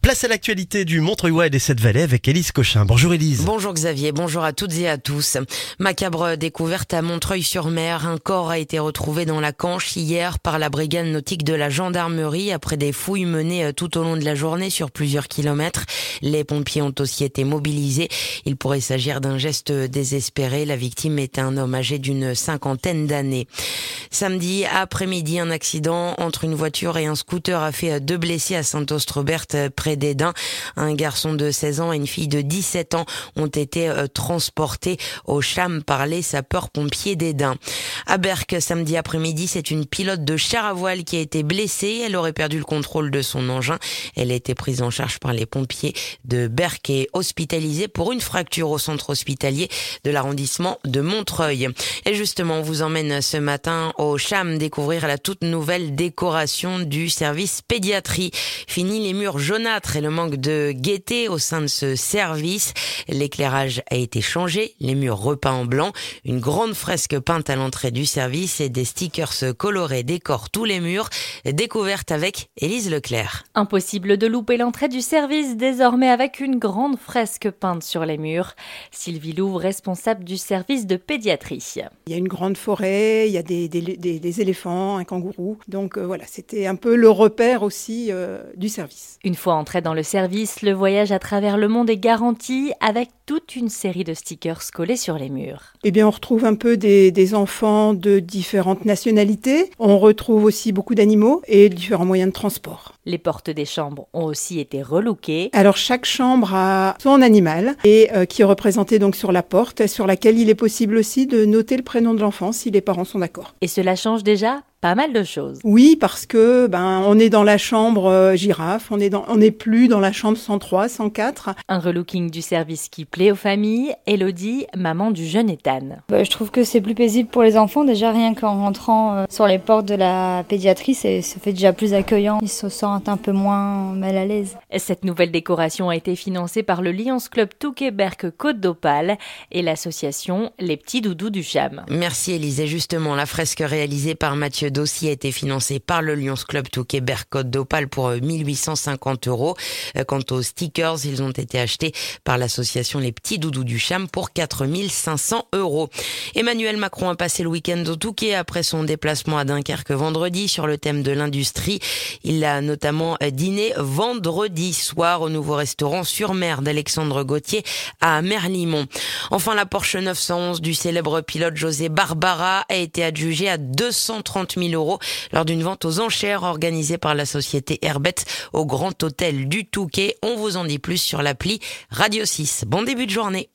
Place à l'actualité du Montreuil et des Sept-Vallées avec Élise Cochin. Bonjour Élise. Bonjour Xavier, bonjour à toutes et à tous. Macabre découverte à Montreuil-sur-Mer. Un corps a été retrouvé dans la Canche hier par la brigade nautique de la gendarmerie après des fouilles menées tout au long de la journée sur plusieurs kilomètres. Les pompiers ont aussi été mobilisés. Il pourrait s'agir d'un geste désespéré. La victime était un homme âgé d'une 50aine d'années. Samedi après-midi, un accident entre une voiture et un scooter a fait 2 blessés à Saint-Austrobert près d'Esdin. Un garçon de 16 ans et une fille de 17 ans ont été transportés au CHAM par les sapeurs-pompiers d'Esdin. À Berck, samedi après-midi, c'est une pilote de char à voile qui a été blessée. Elle aurait perdu le contrôle de son engin. Elle a été prise en charge par les pompiers de Berck et hospitalisée pour une fracture au centre hospitalier de l'arrondissement de Montreuil. Et justement, on vous emmène ce matin au CHAM découvrir la toute nouvelle décoration du service pédiatrie. Fini les murs jaunâtres et le manque de gaieté au sein de ce service. L'éclairage a été changé, les murs repeints en blanc, une grande fresque peinte à l'entrée du service et des stickers colorés décorent tous les murs. Découverte avec Élise Leclerc. Impossible de louper l'entrée du service désormais avec une grande fresque peinte sur les murs. Sylvie Louvre, responsable du service de pédiatrie. Il y a une grande forêt, il y a des éléphants, un kangourou. Donc voilà, c'était un peu le repère aussi du service. Une fois entré dans le service, le voyage à travers le monde est garanti avec toute une série de stickers collés sur les murs. Eh bien, on retrouve un peu des enfants de différentes nationalités. On retrouve aussi beaucoup d'animaux et différents moyens de transport. Les portes des chambres ont aussi été relookées. Alors, chaque chambre a son animal et qui est représenté donc sur la porte, sur laquelle il est possible aussi de noter le prénom de l'enfant si les parents sont d'accord. Et cela change déjà pas mal de choses. Oui, parce que on est dans la chambre girafe, on n'est plus dans la chambre 103, 104. Un relooking du service qui plaît aux familles. Elodie, maman du jeune Ethan. Je trouve que c'est plus paisible pour les enfants. Déjà, rien qu'en rentrant sur les portes de la pédiatrie, ça fait déjà plus accueillant. Ils se sentent un peu moins mal à l'aise. Cette nouvelle décoration a été financée par le Lions Club Touquet-Berck Côte d'Opale et l'association Les Petits Doudous du CHAM. Merci Élise. Et justement, la fresque réalisée par Mathieu Dossi a été financée par le Lions Club Touquet-Berck Côte d'Opale pour 1 850 €. Quant aux stickers, ils ont été achetés par l'association Les Petits Doudous du CHAM pour 4 500 €. Emmanuel Macron a passé le week-end au Touquet après son déplacement à Dunkerque vendredi sur le thème de l'industrie. Il a notamment dîné vendredi soir au nouveau restaurant sur mer d'Alexandre Gauthier à Merlimont. Enfin, la Porsche 911 du célèbre pilote José Barbara a été adjugée à 230 000 € lors d'une vente aux enchères organisée par la société Herbet au Grand Hôtel du Touquet. On vous en dit plus sur l'appli Radio 6. Bon début de journée.